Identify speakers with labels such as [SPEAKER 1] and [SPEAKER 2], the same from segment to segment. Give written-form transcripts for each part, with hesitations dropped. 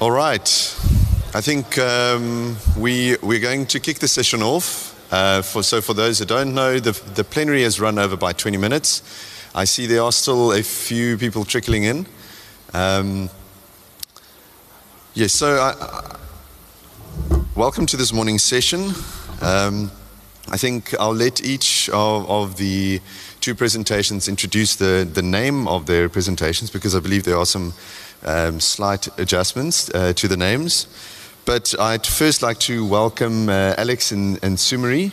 [SPEAKER 1] All right. I think we're going to kick the session off. For those who don't know, the plenary has run over by 20 minutes. I see there are still a few people trickling in. Yes, so welcome to this morning's session. I think I'll let each of the two presentations introduce the name of their presentations, because I believe there are some slight adjustments to the names. But I'd first like to welcome Alex and Sumari.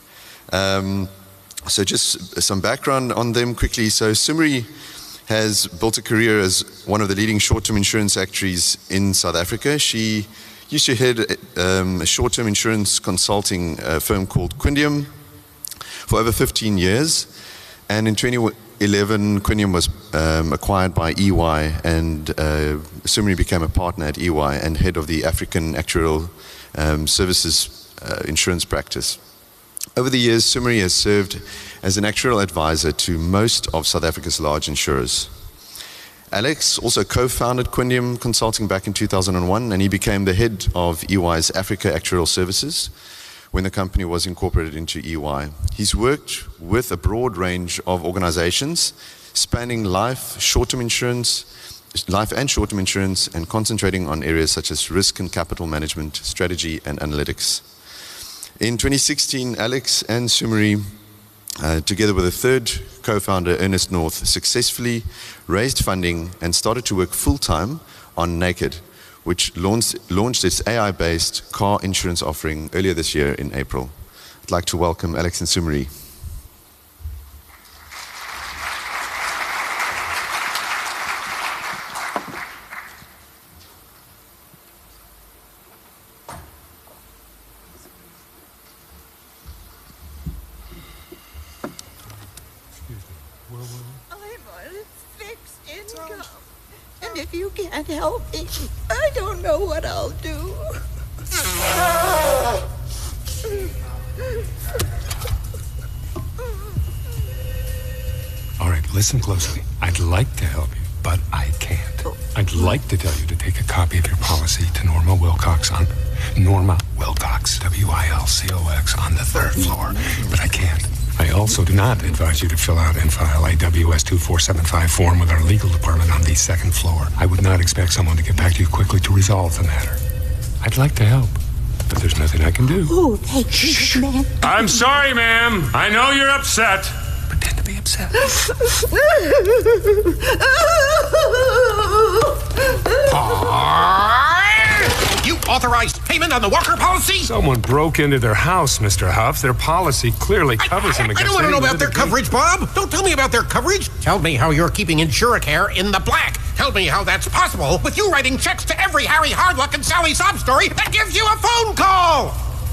[SPEAKER 1] So just some background on them quickly. So Sumari has built a career as one of the leading short-term insurance actuaries in South Africa. She used to head a short-term insurance consulting firm called Quindium for over 15 years. And in 2011, Quindium was acquired by EY, and Sumari became a partner at EY and head of the African Actuarial Services insurance practice. Over the years, Sumari has served as an actuarial advisor to most of South Africa's large insurers. Alex also co-founded Quindium Consulting back in 2001, and he became the head of EY's Africa Actuarial Services when the company was incorporated into EY. He's worked with a broad range of organizations spanning life, short-term insurance, life and short-term insurance, and concentrating on areas such as risk and capital management, strategy, and analytics. In 2016, Alex and Sumari, together with a third co-founder, Ernest North, successfully raised funding and started to work full-time on Naked, which launched its AI-based car insurance offering earlier this year in April. I'd like to welcome Alex and Sumari.
[SPEAKER 2] If you can't help me, I don't know what I'll do.
[SPEAKER 3] All right, listen closely. I'd like to help you, but I can't. I'd like to tell you to take a copy of your policy to Norma Wilcox, WILCOX, on the third floor, but I can't. I also do not advise you to fill out and file a WS-2475 form with our legal department on the second floor. I would not expect someone to get back to you quickly to resolve the matter. I'd like to help, but there's nothing I can do.
[SPEAKER 2] Oh, thank you, man.
[SPEAKER 3] I'm sorry, ma'am. I know you're upset. Pretend to be upset.
[SPEAKER 4] You authorized payment on the Walker policy?
[SPEAKER 3] Someone broke into their house, Mr. Huff. Their policy clearly covers him against...
[SPEAKER 4] I don't want to know about their coverage, Bob. Don't tell me about their coverage. Tell me how you're keeping Insuracare in the black. Tell me how that's possible with you writing checks to every Harry Hardluck and Sally sob story that gives you a phone call.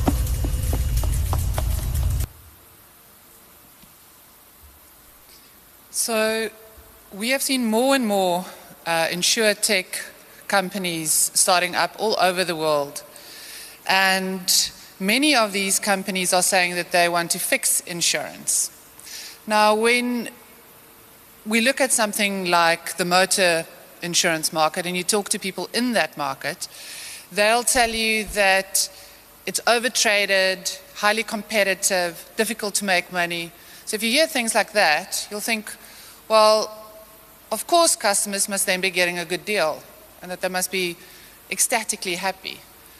[SPEAKER 5] So we have seen more and more insurtech companies starting up all over the world. And many of these companies are saying that they want to fix insurance. Now, when we look at something like the motor insurance market and you talk to people in that market, they'll tell you that it's overtraded, highly competitive, difficult to make money. So if you hear things like that, you'll think, well, of course customers must then be getting a good deal, and that they must be ecstatically happy.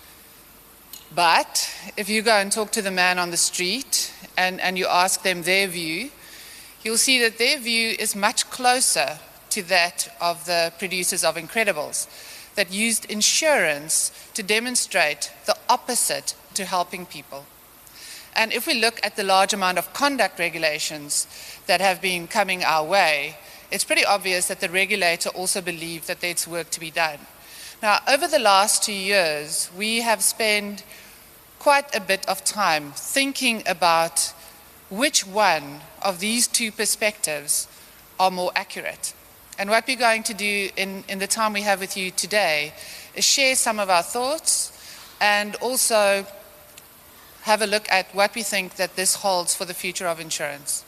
[SPEAKER 5] But if you go and talk to the man on the street and you ask them their view, you'll see that their view is much closer to that of the producers of Incredibles, that used insurance to demonstrate the opposite to helping people. And if we look at the large amount of conduct regulations that have been coming our way, it's pretty obvious that the regulator also believed that there's work to be done. Now, over the last 2 years, we have spent quite a bit of time thinking about which one of these two perspectives are more accurate. And what we're going to do in the time we have with you today is share some of our thoughts and also have a look at what we think that this holds for the future of insurance.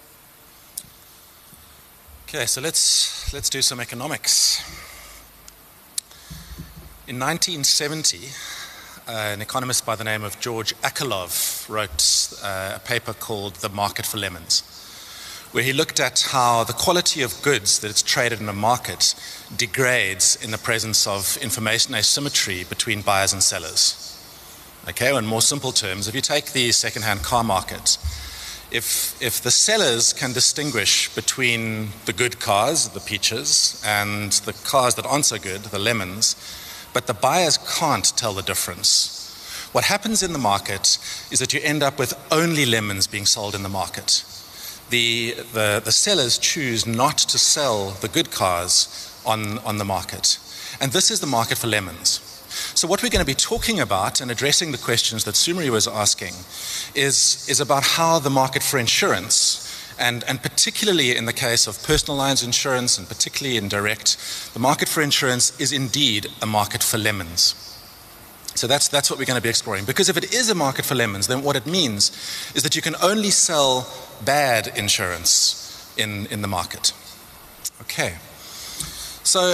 [SPEAKER 6] Okay, so let's do some economics. In 1970, an economist by the name of George Akerlof wrote a paper called The Market for Lemons, where he looked at how the quality of goods that is traded in a market degrades in the presence of information asymmetry between buyers and sellers. Okay, in more simple terms, if you take the second-hand car market, if the sellers can distinguish between the good cars, the peaches, and the cars that aren't so good, the lemons, but the buyers can't tell the difference, what happens in the market is that you end up with only lemons being sold in the market. The sellers choose not to sell the good cars on the market. And this is the market for lemons. So what we're going to be talking about and addressing the questions that Sumri was asking is about how the market for insurance, and particularly in the case of personal lines insurance and particularly in direct, the market for insurance is indeed a market for lemons. So that's what we're going to be exploring. Because if it is a market for lemons, then what it means is that you can only sell bad insurance in the market. Okay. So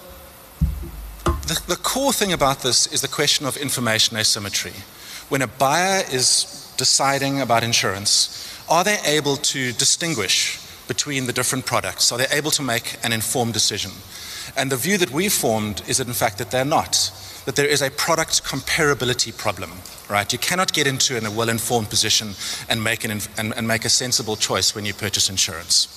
[SPEAKER 6] the core thing about this is the question of information asymmetry. When a buyer is deciding about insurance, are they able to distinguish between the different products? Are they able to make an informed decision? And the view that we've formed is that in fact that they're not. That there is a product comparability problem, right? You cannot get into a well-informed position and make a sensible choice when you purchase insurance.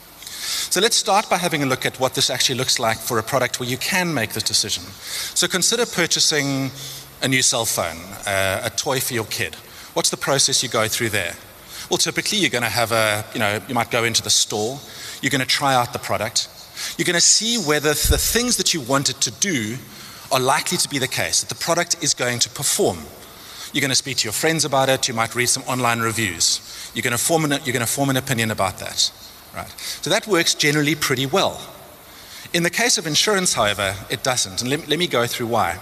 [SPEAKER 6] So let's start by having a look at what this actually looks like for a product where you can make this decision. So consider purchasing a new cell phone, a toy for your kid. What's the process you go through there? Well, typically you're going to have you might go into the store, you're going to try out the product, you're going to see whether the things that you want it to do are likely to be the case, that the product is going to perform. You're going to speak to your friends about it, you might read some online reviews. You're going to form an opinion about that. Right. So that works generally pretty well. In the case of insurance, however, it doesn't. And let me go through why.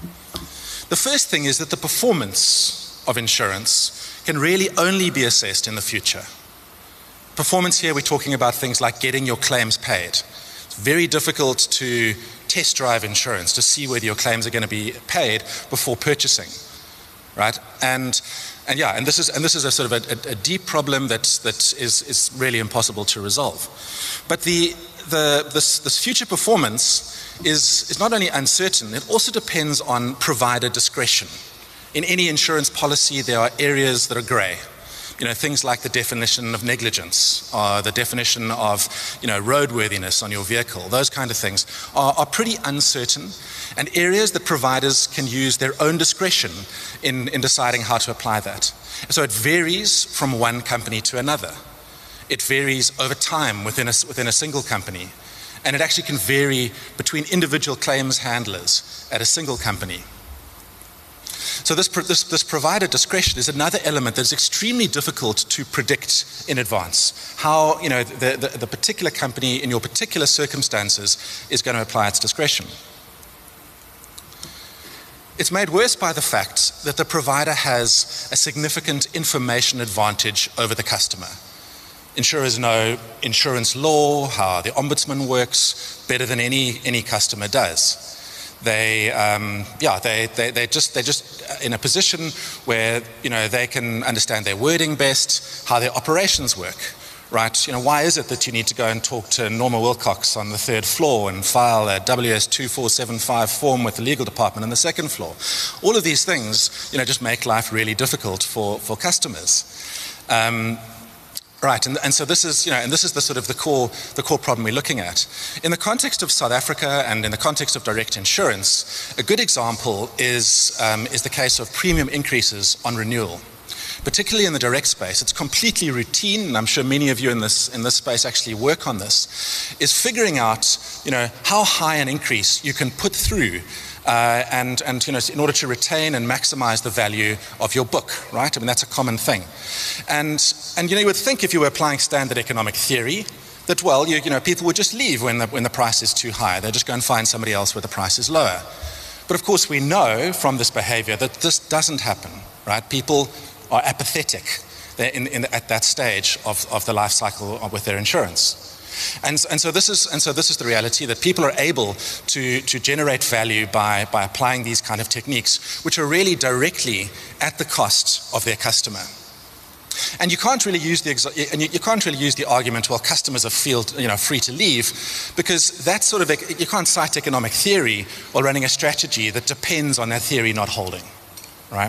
[SPEAKER 6] The first thing is that the performance of insurance can really only be assessed in the future. Performance here, we're talking about things like getting your claims paid. It's very difficult to test drive insurance to see whether your claims are going to be paid before purchasing. Right? And this is a sort of a deep problem that is really impossible to resolve. But this future performance is not only uncertain, it also depends on provider discretion. In any insurance policy, there are areas that are grey. Things like the definition of negligence, the definition of, roadworthiness on your vehicle, those kind of things are pretty uncertain, and areas that providers can use their own discretion in deciding how to apply that. So it varies from one company to another. It varies over time within a single company, and it actually can vary between individual claims handlers at a single company. So this provider discretion is another element that is extremely difficult to predict in advance. How the particular company in your particular circumstances is going to apply its discretion. It's made worse by the fact that the provider has a significant information advantage over the customer. Insurers know insurance law, how the ombudsman works, better than any customer does. They're just in a position where they can understand their wording best, how their operations work, right? Why is it that you need to go and talk to Norma Wilcox on the 3rd floor and file a WS2475 form with the legal department on the 2nd floor? All of these things, just make life really difficult for customers. Right, and so this is the sort of the core problem we're looking at. In the context of South Africa and in the context of direct insurance, a good example is the case of premium increases on renewal. Particularly in the direct space, it's completely routine, and I'm sure many of you in this space actually work on this, is figuring out, how high an increase you can put through and in order to retain and maximize the value of your book, right? I mean, that's a common thing. And you would think if you were applying standard economic theory that, well, people would just leave when the price is too high. They'll just go and find somebody else where the price is lower. But of course, we know from this behavior that this doesn't happen, right? People are apathetic at that stage of the life cycle with their insurance. And so this is the reality, that people are able to generate value by applying these kind of techniques, which are really directly at the cost of their customer. And you can't really use the argument, well, customers are free to leave, because that's you can't cite economic theory while running a strategy that depends on that theory not holding, right?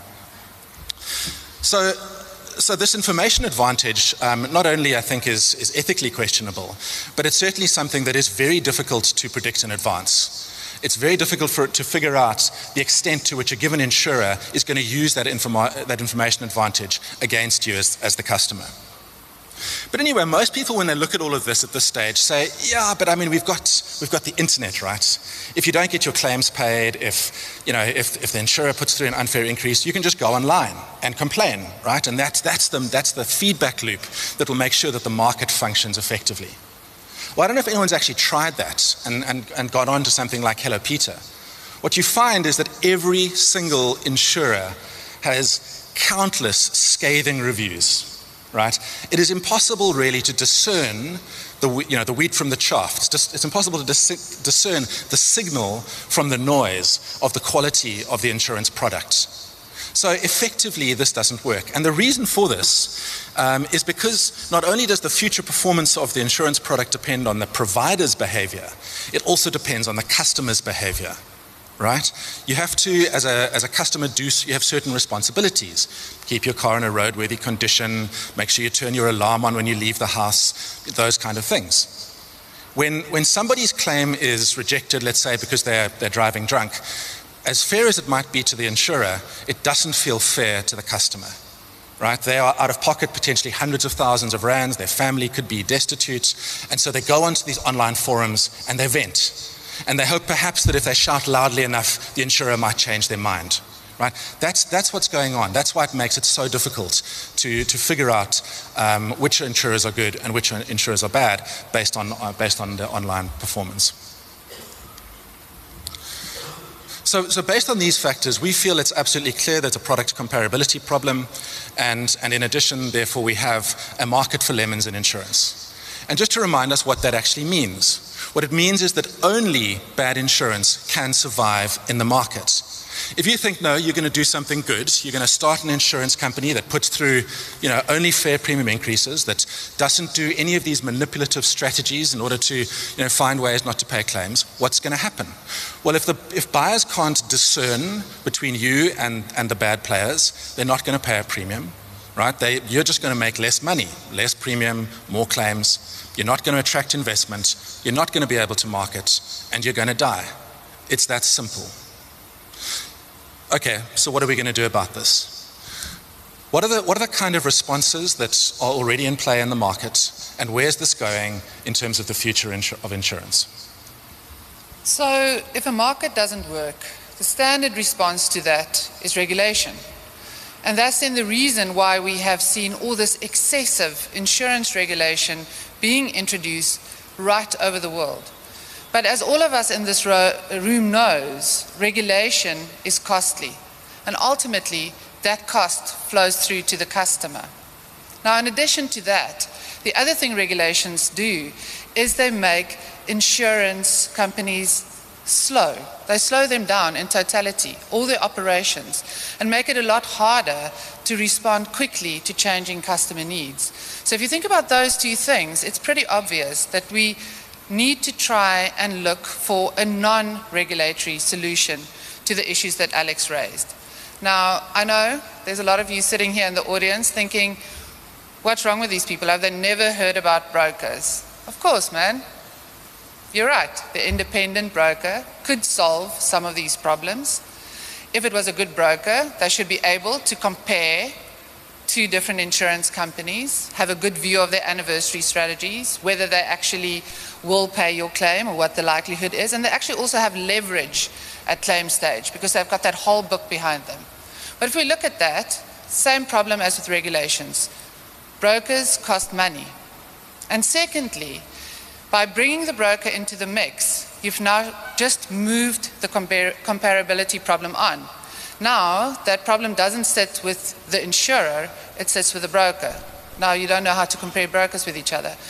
[SPEAKER 6] So this information advantage not only, I think, is ethically questionable, but it's certainly something that is very difficult to predict in advance. It's very difficult to figure out the extent to which a given insurer is going to use that information advantage against you as the customer. But anyway, most people, when they look at all of this at this stage, say, yeah, but I mean, we've got the internet, right? If you don't get your claims paid, if the insurer puts through an unfair increase, you can just go online and complain, right? And that's the feedback loop that will make sure that the market functions effectively. Well, I don't know if anyone's actually tried that and got on to something like Hello Peter. What you find is that every single insurer has countless scathing reviews. Right? It is impossible really to discern the wheat from the chaff. It's impossible to discern the signal from the noise of the quality of the insurance product. So effectively, this doesn't work. And the reason for this is because not only does the future performance of the insurance product depend on the provider's behavior, it also depends on the customer's behavior. Right? You have to, as a customer, you have certain responsibilities. Keep your car in a roadworthy condition, make sure you turn your alarm on when you leave the house, those kind of things. When somebody's claim is rejected, let's say because they're driving drunk, as fair as it might be to the insurer, it doesn't feel fair to the customer. Right? They are out of pocket potentially hundreds of thousands of rands, their family could be destitute, and so they go onto these online forums and they vent. And they hope perhaps that if they shout loudly enough, the insurer might change their mind. Right? That's what's going on. That's why it makes it so difficult to figure out which insurers are good and which insurers are bad based on the online performance. So based on these factors, we feel it's absolutely clear there's a product comparability problem, and in addition, therefore, we have a market for lemons in insurance. And just to remind us what that actually means. What it means is that only bad insurance can survive in the market. If you think, no, you're going to do something good, you're going to start an insurance company that puts through, only fair premium increases, that doesn't do any of these manipulative strategies in order to, find ways not to pay claims, what's going to happen? Well, if buyers can't discern between you and the bad players, they're not going to pay a premium, right? You're just going to make less money, less premium, more claims. You're not going to attract investment, you're not going to be able to market, and you're going to die. It's that simple. Okay, so what are we going to do about this? What are the kind of responses that are already in play in the market, and where's this going in terms of the future of insurance?
[SPEAKER 5] So if a market doesn't work, the standard response to that is regulation. And that's then the reason why we have seen all this excessive insurance regulation being introduced right over the world. But as all of us in this room knows, regulation is costly. And ultimately, that cost flows through to the customer. Now, in addition to that, the other thing regulations do is they make insurance companies slow. They slow them down in totality, all their operations, and make it a lot harder to respond quickly to changing customer needs. So if you think about those two things, it's pretty obvious that we need to try and look for a non-regulatory solution to the issues that Alex raised. Now, I know there's a lot of you sitting here in the audience thinking, what's wrong with these people? Have they never heard about brokers? Of course, man. You're right, the independent broker could solve some of these problems. If it was a good broker, they should be able to compare two different insurance companies, have a good view of their anniversary strategies, whether they actually will pay your claim or what the likelihood is, and they actually also have leverage at claim stage because they've got that whole book behind them. But if we look at that, same problem as with regulations. Brokers cost money. And secondly, by bringing the broker into the mix, you've now just moved the comparability problem on. Now, that problem doesn't sit with the insurer, it sits with the broker. Now, you don't know how to compare brokers with each other.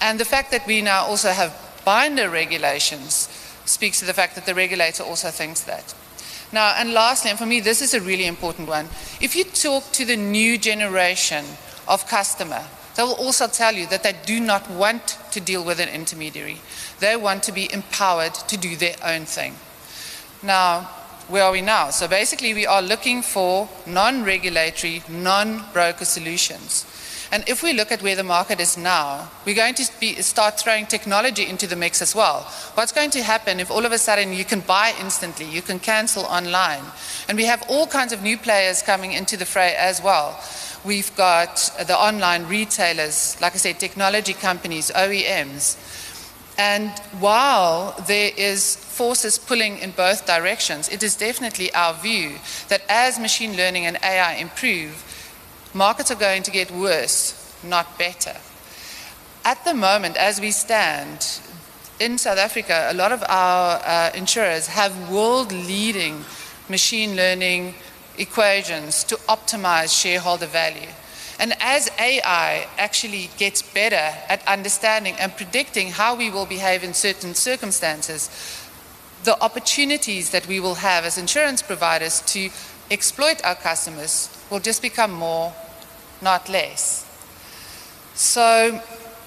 [SPEAKER 5] And the fact that we now also have binder regulations speaks to the fact that the regulator also thinks that. Now, and lastly, and for me this is a really important one, if you talk to the new generation of customer, they will also tell you that they do not want to deal with an intermediary. They want to be empowered to do their own thing. Now, where are we now? So basically we are looking for non-regulatory, non-broker solutions. And if we look at where the market is now, we're going to start throwing technology into the mix as well. What's going to happen if all of a sudden you can buy instantly, you can cancel online, and we have all kinds of new players coming into the fray as well. We've got the online retailers, like I said, technology companies, OEMs. And while there is forces pulling in both directions, it is definitely our view that as machine learning and AI improve, markets are going to get worse, not better. At the moment, as we stand, in South Africa, a lot of our insurers have world-leading machine learning equations to optimize shareholder value. And as AI actually gets better at understanding and predicting how we will behave in certain circumstances, the opportunities that we will have as insurance providers to exploit our customers will just become more, not less. So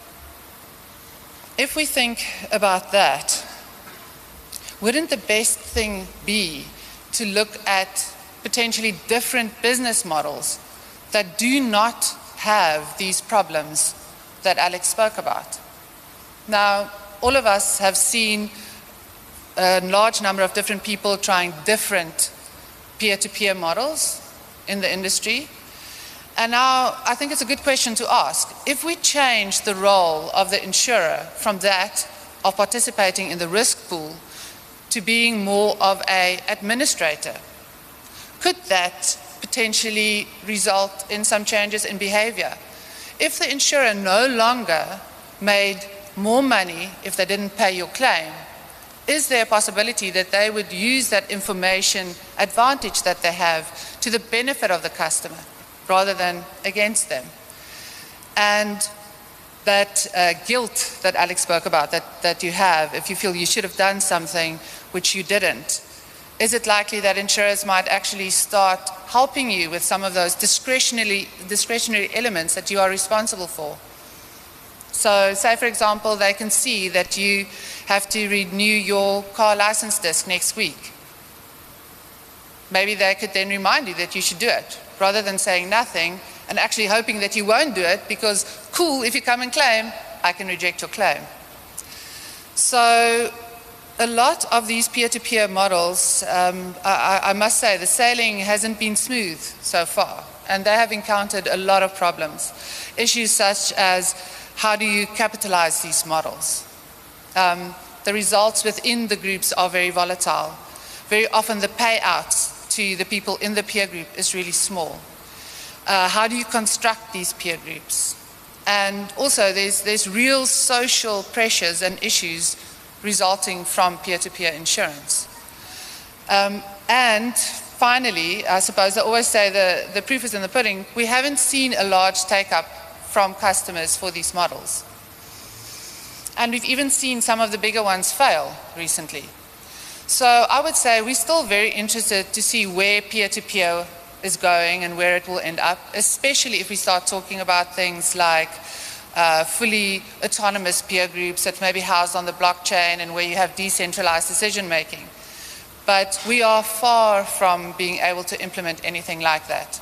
[SPEAKER 5] if we think about that, wouldn't the best thing be to look at potentially different business models that do not have these problems that Alex spoke about? Now, all of us have seen a large number of different people trying different peer-to-peer models in the industry. And now I think it's a good question to ask. If we change the role of the insurer from that of participating in the risk pool to being more of an administrator, could that potentially result in some changes in behavior? If the insurer no longer made more money if they didn't pay your claim, is there a possibility that they would use that information advantage that they have to the benefit of the customer rather than against them? And that guilt that Alex spoke about, that you have, if you feel you should have done something which you didn't, is it likely that insurers might actually start helping you with some of those discretionary elements that you are responsible for? So say, for example, they can see that you have to renew your car license disc next week. Maybe they could then remind you that you should do it, rather than saying nothing and actually hoping that you won't do it because, cool, if you come and claim, I can reject your claim. So a lot of these peer-to-peer models, I must say, the sailing hasn't been smooth so far, and they have encountered a lot of problems. Issues such as, how do you capitalize these models? The results within the groups are very volatile. Very often the payouts to the people in the peer group is really small. How do you construct these peer groups? And also there's real social pressures and issues resulting from peer-to-peer insurance. And finally, I suppose I always say the proof is in the pudding. We haven't seen a large take-up from customers for these models. And we've even seen some of the bigger ones fail recently. So I would say we're still very interested to see where peer-to-peer is going and where it will end up, especially if we start talking about things like fully autonomous peer groups that may be housed on the blockchain and where you have decentralized decision making. But we are far from being able to implement anything like that.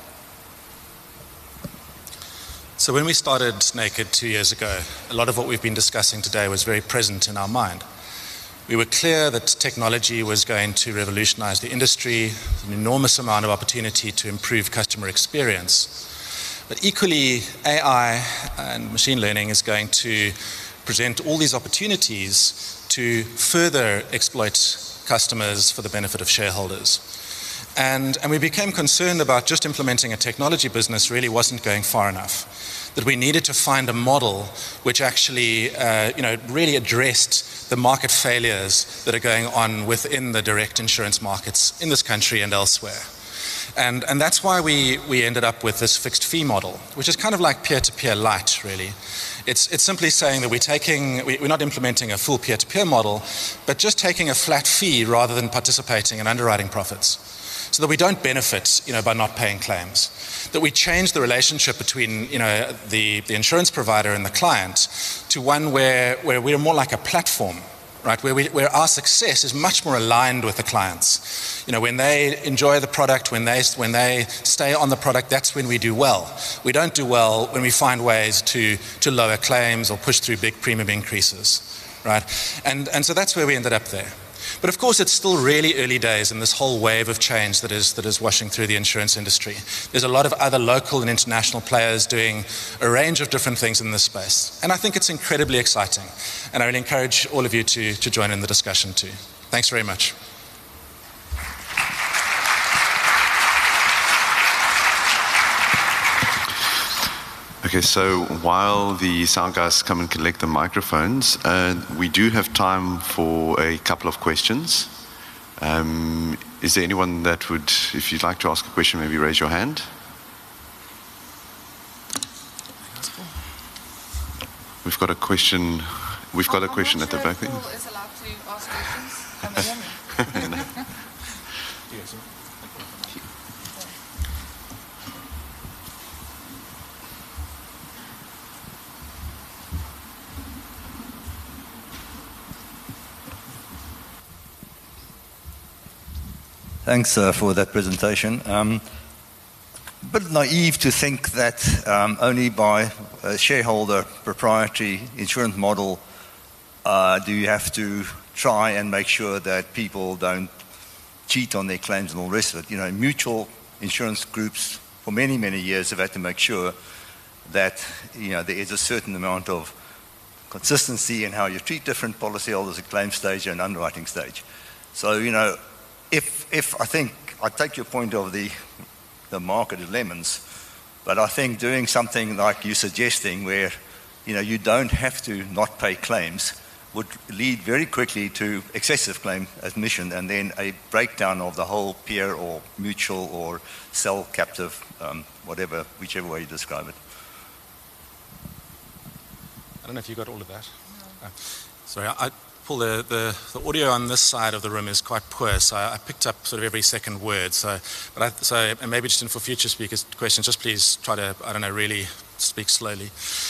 [SPEAKER 6] So when we started Naked 2 years ago, a lot of what we've been discussing today was very present in our mind. We were clear that technology was going to revolutionize the industry, an enormous amount of opportunity to improve customer experience. But equally, AI and machine learning is going to present all these opportunities to further exploit customers for the benefit of shareholders. And we became concerned about just implementing a technology business really wasn't going far enough. That we needed to find a model which actually really addressed the market failures that are going on within the direct insurance markets in this country and elsewhere. And that's why we ended up with this fixed fee model, which is kind of like peer-to-peer light, really. It's simply saying that we're not implementing a full peer-to-peer model, but just taking a flat fee rather than participating in underwriting profits, so that we don't benefit, by not paying claims. That we change the relationship between, the insurance provider and the client to one where we're more like a platform, right? Where our success is much more aligned with the clients. When they enjoy the product, when they stay on the product, that's when we do well. We don't do well when we find ways to lower claims or push through big premium increases, right? And so that's where we ended up there. But of course, it's still really early days in this whole wave of change that is washing through the insurance industry. There's a lot of other local and international players doing a range of different things in this space. And I think it's incredibly exciting. And I really encourage all of you to join in the discussion too. Thanks very much.
[SPEAKER 1] Okay, so while the sound guys come and collect the microphones, we do have time for a couple of questions. Is there anyone that would, if you'd like to ask a question, maybe raise your hand? We've got a question. We've got a question at the back there.
[SPEAKER 5] Paul is allowed to ask questions. Can they hear me?
[SPEAKER 7] Thanks for that presentation. A bit naive to think that only by a shareholder proprietary insurance model do you have to try and make sure that people don't cheat on their claims and all the rest of it. Mutual insurance groups for many, many years have had to make sure that there is a certain amount of consistency in how you treat different policyholders at claim stage and underwriting stage. So, if I think, I take your point of the market is lemons, but I think doing something like you're suggesting where, you don't have to not pay claims would lead very quickly to excessive claim admission and then a breakdown of the whole peer or mutual or cell captive, whatever, whichever way you describe it.
[SPEAKER 6] I don't know if you got all of that. No. Sorry, Paul, the audio on this side of the room is quite poor, so I picked up sort of every second word. And maybe just for future speakers' questions, just please try to, really speak slowly.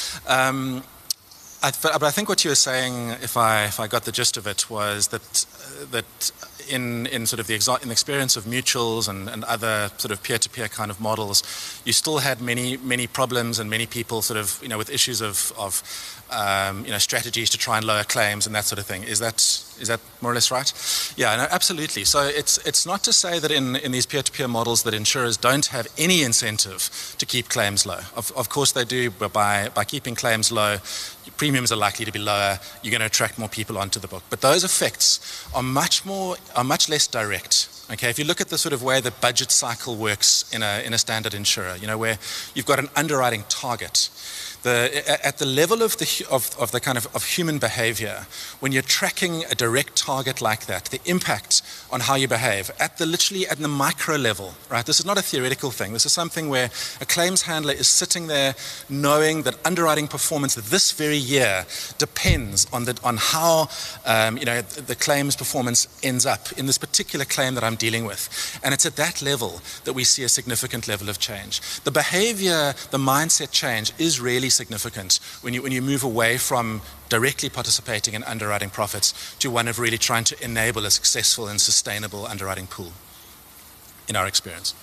[SPEAKER 6] But I think what you were saying, if I got the gist of it, was that in sort of the experience of mutuals and other sort of peer-to-peer kind of models, you still had many problems and many people sort of with issues of strategies to try and lower claims and that sort of thing. Is that more or less right? Yeah, no, absolutely. So it's not to say that in these peer-to-peer models that insurers don't have any incentive to keep claims low. Of course they do, but by keeping claims low, premiums are likely to be lower, you're going to attract more people onto the book. But those effects are much less direct. Okay, if you look at the sort of way the budget cycle works in a standard insurer, where you've got an underwriting target. At the level of the kind of human behavior, when you're tracking a direct target like that, the impact on how you behave literally at the micro level, right? This is not a theoretical thing. This is something where a claims handler is sitting there knowing that underwriting performance this very year depends on how the claims performance ends up in this particular claim that I'm dealing with. And it's at that level that we see a significant level of change. The behavior, the mindset change is really significant when you move away from directly participating in underwriting profits to one of really trying to enable a successful and sustainable underwriting pool, in our experience.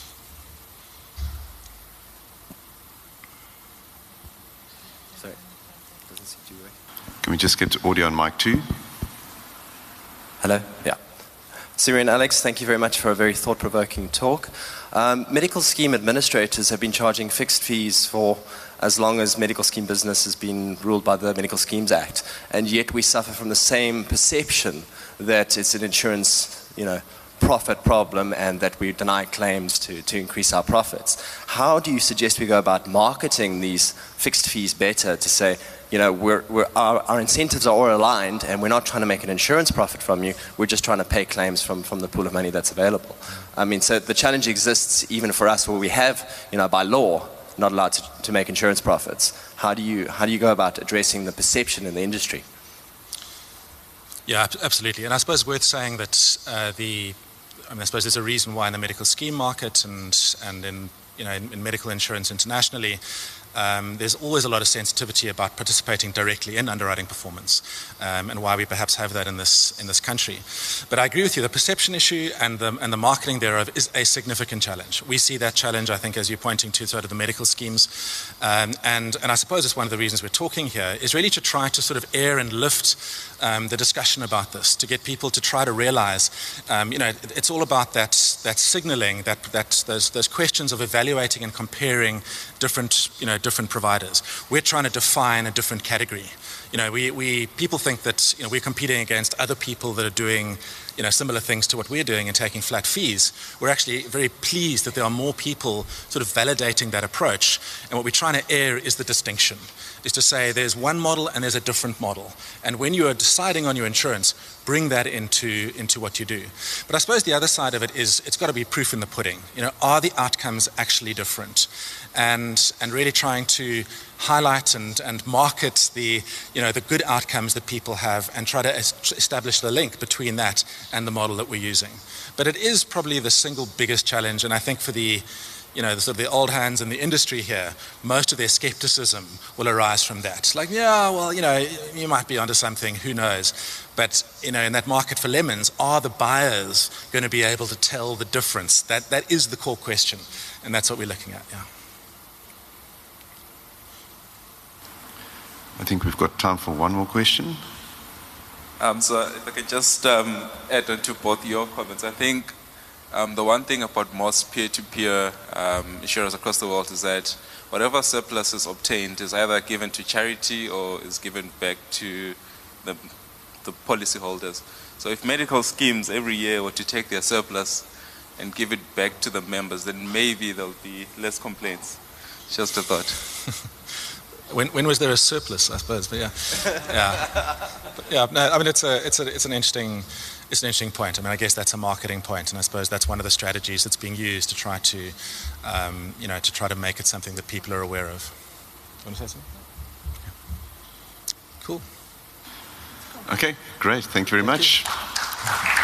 [SPEAKER 7] Sorry, doesn't seem to work.
[SPEAKER 1] Can we just get audio on mic 2?
[SPEAKER 8] Hello, yeah. Siri and Alex, thank you very much for a very thought-provoking talk. Medical scheme administrators have been charging fixed fees for as long as medical scheme business has been ruled by the Medical Schemes Act, and yet we suffer from the same perception that it's an insurance, profit problem and that we deny claims to increase our profits. How do you suggest we go about marketing these fixed fees better to say, our incentives are all aligned and we're not trying to make an insurance profit from you, we're just trying to pay claims from the pool of money that's available. So the challenge exists even for us where we have, by law, not allowed to make insurance profits. How do you go about addressing the perception in the industry?
[SPEAKER 6] Yeah, absolutely. And I suppose worth saying that I suppose there's a reason why in the medical scheme market and in medical insurance internationally, there's always a lot of sensitivity about participating directly in underwriting performance, and why we perhaps have that in this country. But I agree with you, the perception issue and the marketing thereof is a significant challenge. We see that challenge, I think, as you're pointing to sort of the medical schemes, and I suppose it's one of the reasons we're talking here is really to try to sort of air and lift the discussion about this, to get people to try to realize, it's all about that signaling, those questions of evaluating and comparing different providers. We're trying to define a different category. People think that we're competing against other people that are doing similar things to what we're doing and taking flat fees. We're actually very pleased that there are more people sort of validating that approach. And what we're trying to air is the distinction, is to say there's one model and there's a different model. And when you are deciding on your insurance, bring that into what you do. But I suppose the other side of it is it's got to be proof in the pudding. Are the outcomes actually different? And really trying to highlight and market the good outcomes that people have and try to establish the link between that and the model that we're using. But it is probably the single biggest challenge, and I think for the the old hands in the industry here, most of their skepticism will arise from that. Like, you might be onto something, who knows? But, in that market for lemons, are the buyers going to be able to tell the difference? That is the core question, and that's what we're looking at, yeah.
[SPEAKER 1] I think we've got time for one more question.
[SPEAKER 9] So if I could just add on to both your comments, I think the one thing about most peer-to-peer insurers across the world is that whatever surplus is obtained is either given to charity or is given back to the policyholders. So if medical schemes every year were to take their surplus and give it back to the members, then maybe there'll be less complaints. Just a thought.
[SPEAKER 6] When was there a surplus? I suppose, but yeah. No, I mean it's an interesting point. I mean, I guess that's a marketing point, and I suppose that's one of the strategies that's being used to try to to try to make it something that people are aware of. You want to say something? Yeah. Cool.
[SPEAKER 1] Okay, great. Thank you very much.